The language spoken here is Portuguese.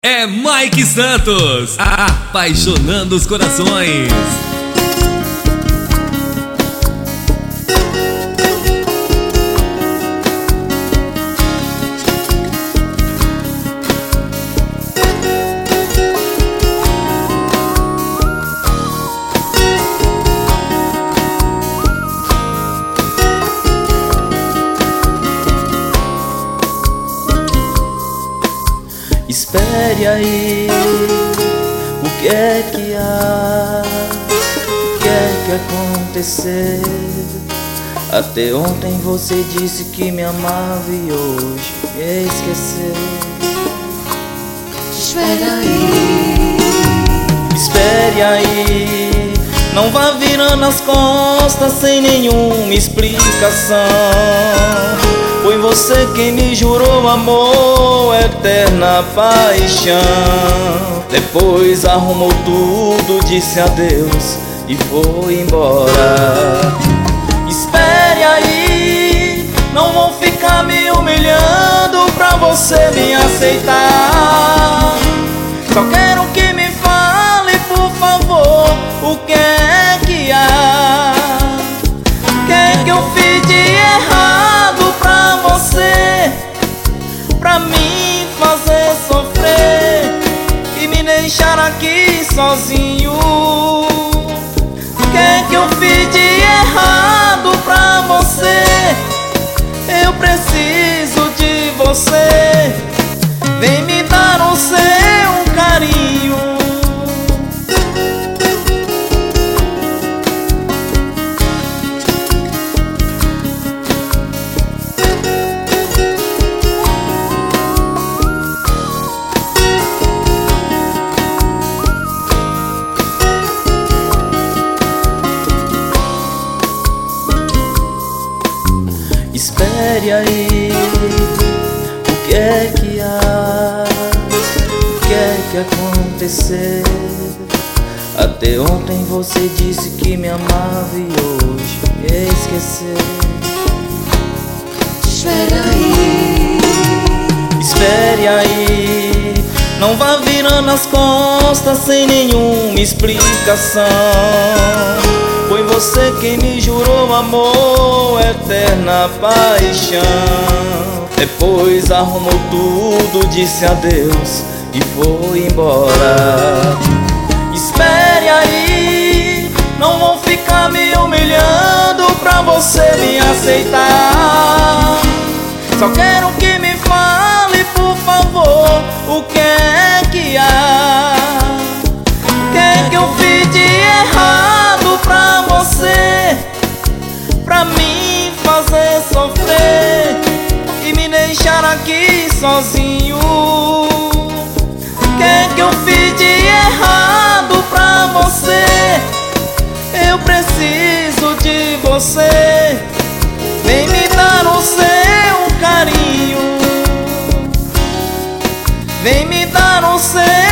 É Mike Santos, apaixonando os corações. Espere aí, o que é que há? O que é que aconteceu? Até ontem você disse que me amava e hoje me esqueceu. Espere aí, não vá virando as costas sem nenhuma explicação. Foi você quem me jurou amor, eterna paixão. Depois arrumou tudo, disse adeus e foi embora. Espere aí, não vou ficar me humilhando pra você me aceitar. Só quero que me fale, por favor, o que é que há? O que é que eu fiz de errado pra você, pra me fazer sofrer e me deixar aqui sozinho? O que é que eu fiz de errado pra você? Eu preciso de você, vem me dar o seu carinho. Espere aí, o que é que há? O que é que aconteceu? Até ontem você disse que me amava e hoje me esqueceu. Espere aí, não vá virando as costas sem nenhuma explicação. Foi você quem me jurou amor, eterna paixão. Depois arrumou tudo, disse adeus e foi embora. Espere aí, não vou ficar me humilhando pra você me aceitar. Só quero que me fale, por favor, o que é que há? O que é que eu fiz de errado pra você, pra me fazer sofrer e me deixar aqui sozinho? O que é que eu fiz de errado pra você? Eu preciso de você, vem me dar o seu carinho, vem me dar o seu